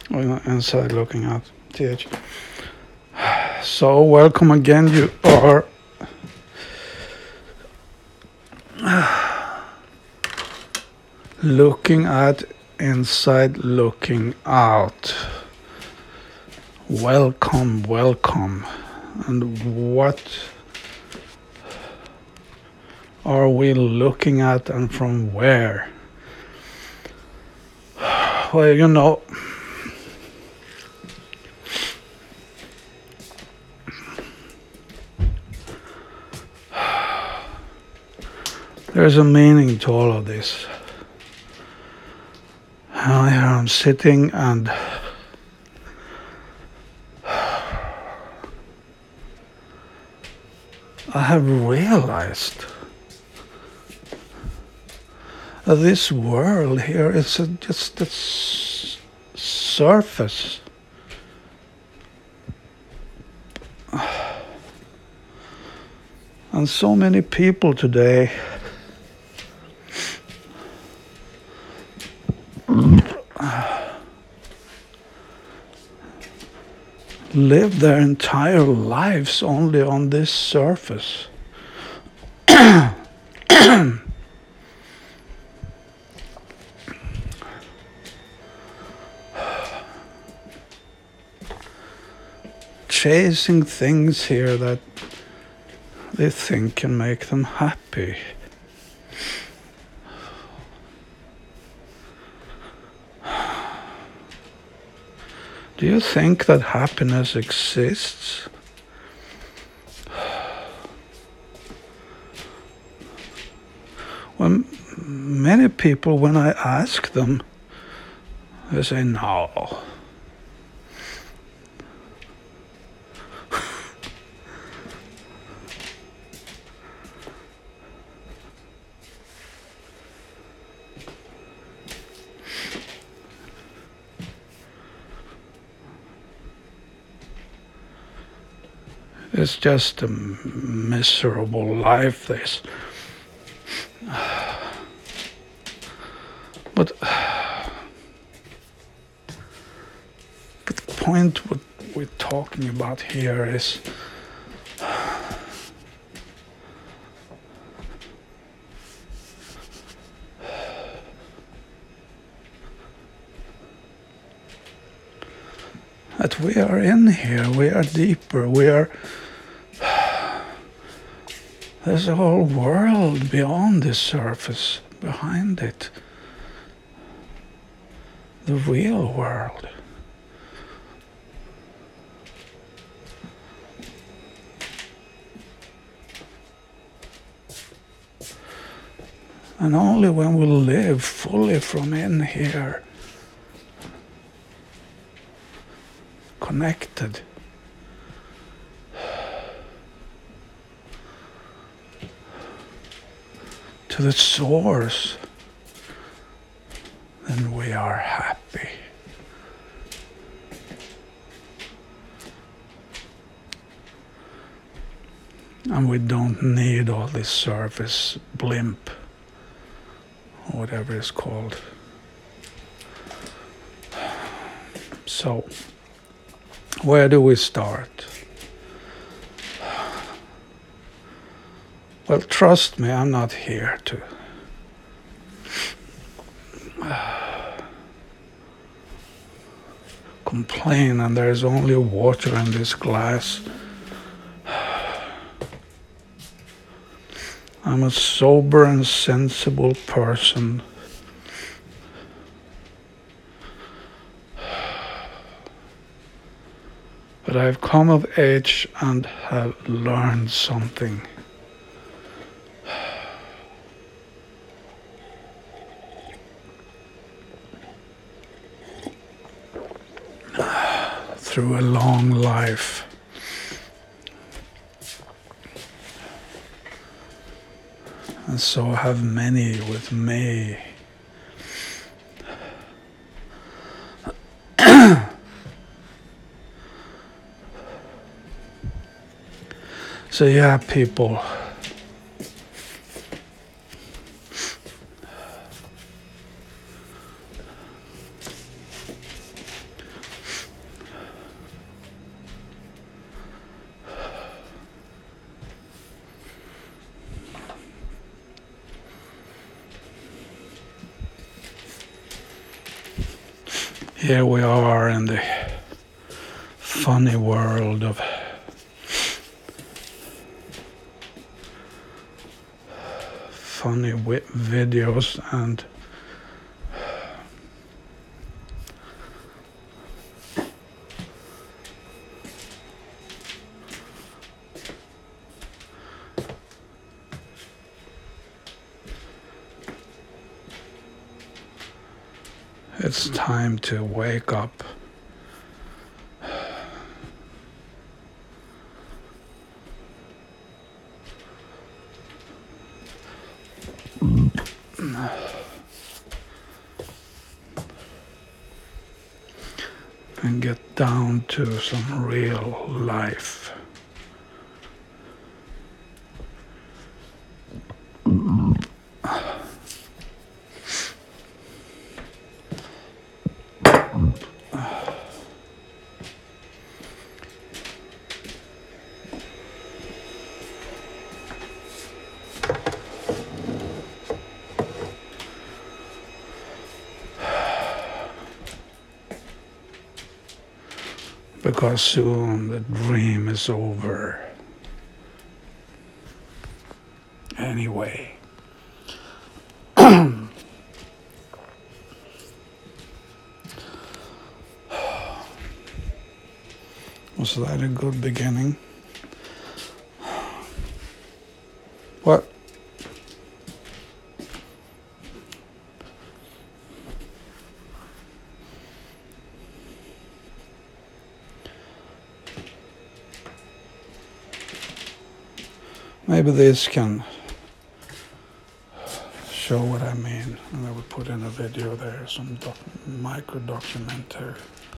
Inside looking out. TH. So, welcome again. You are looking at inside looking out. Welcome, welcome. And what are we looking at and from where? Well, there's a meaning to all of this. Here I'm sitting and I have realized that this world here is just a surface. And so many people today live their entire lives only on this surface. Chasing things here that they think can make them happy. Do you think that happiness exists? When many people, when I ask them, they say no. It's just a miserable life, this. But the point what we're talking about here is that we are in here, we are deeper, there's a whole world beyond this surface, behind it. The real world. And only when we live fully from in here, connected, to the source, then we are happy. And we don't need all this surface blimp, or whatever it's called. So, where do we start? Well, trust me, I'm not here to complain and there's only water in this glass. I'm a sober and sensible person. But I've come of age and have learned something. Through a long life. And so have many with me. So yeah, people. here we are in the funny world of funny videos, and it's time to wake up. And get down to some real life. Because soon the dream is over. Anyway. Was that a good beginning? What? Maybe this can show what I mean. And I will put in a video there, some micro documentary.